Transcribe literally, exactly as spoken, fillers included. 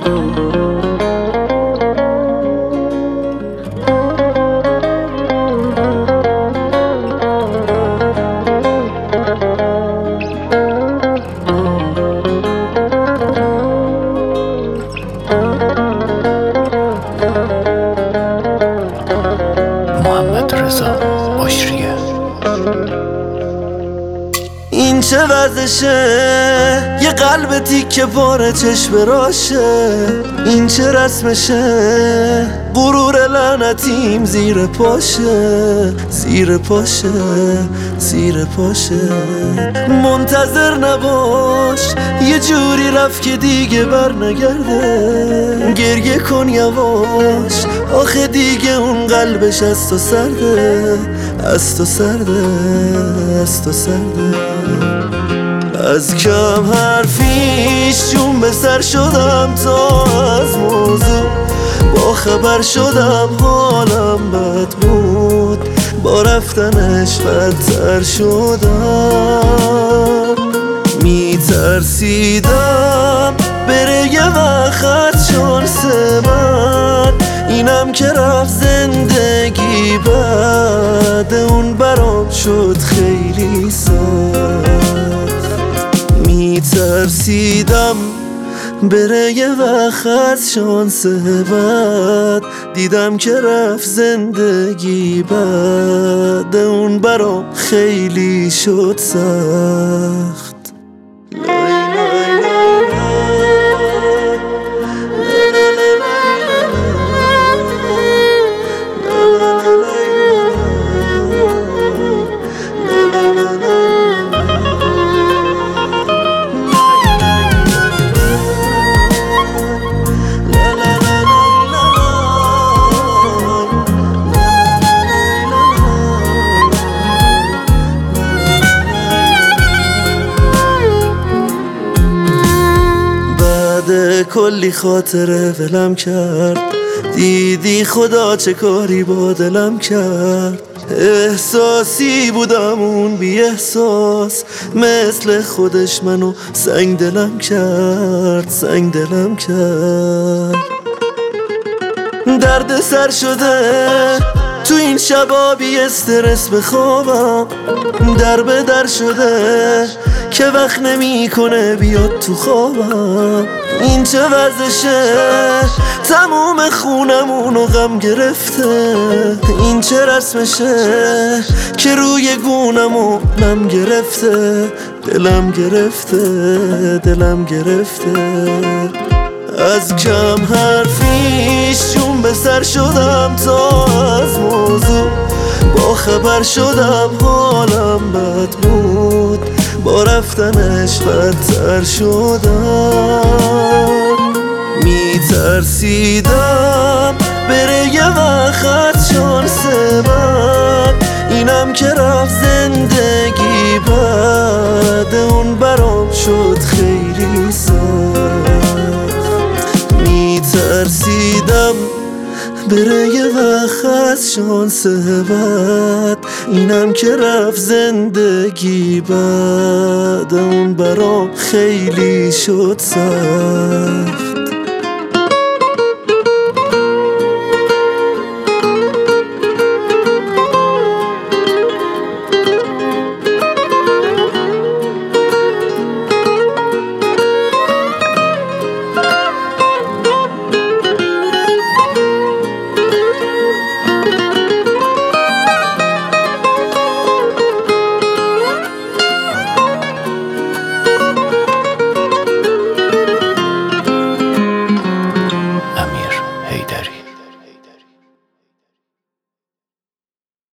این چه وضعشه؟ یه قلب تیکه پاره چشم راشه. این چه رسمشه؟ غرور لعنتیم زیر پاشه، زیر پاشه، زیر پاشه. منتظر نباش یه جوری رفت که دیگه بر نگرده. گریه کن یواش، آخه دیگه اون قلبش از تو سرده، از تو سرده، از تو سرده. از کم حرفیش جون به سر شدم تا از موضوع با خبر شدم. حالم بد بود، با رفتنش بدتر شدم. میترسیدم بره یه وقت شانس من، اینم که رفت زندگی بعد اون برام شد خیلی سخت. میترسیدم بره یه وقت شانس بعد، دیدم که رفت زندگی بعد اون برام خیلی شد سخت. کلی خاطره ولم کرد، دیدی خدا چه کاری با دلم کرد. احساسی بودم اون بی احساس، مثل خودش منو سنگ دلم کرد، سنگ دلم کرد. درد سر شده تو این شبا بی استرس بخوابم، در به در شده که وقت نمی کنه بیاد تو خوابم. این چه وضعشه؟ تموم خونمونو غم گرفته. این چه رسمشه که روی گونمو نم گرفته. دلم گرفته، دلم گرفته. از کم حرفیش جون به سر شدم تا از موضوع با خبر شدم. حالم بد بود، با رفتنش بدتر شدم. میترسیدم بره یه وقت شانس من، اینم که رفت زندگی بعد اون برام شد خیلی سخت. میترسیدم بره یه وقت شانس بعد، اینم که رفت زندگی بعد اون برام خیلی شد سخت.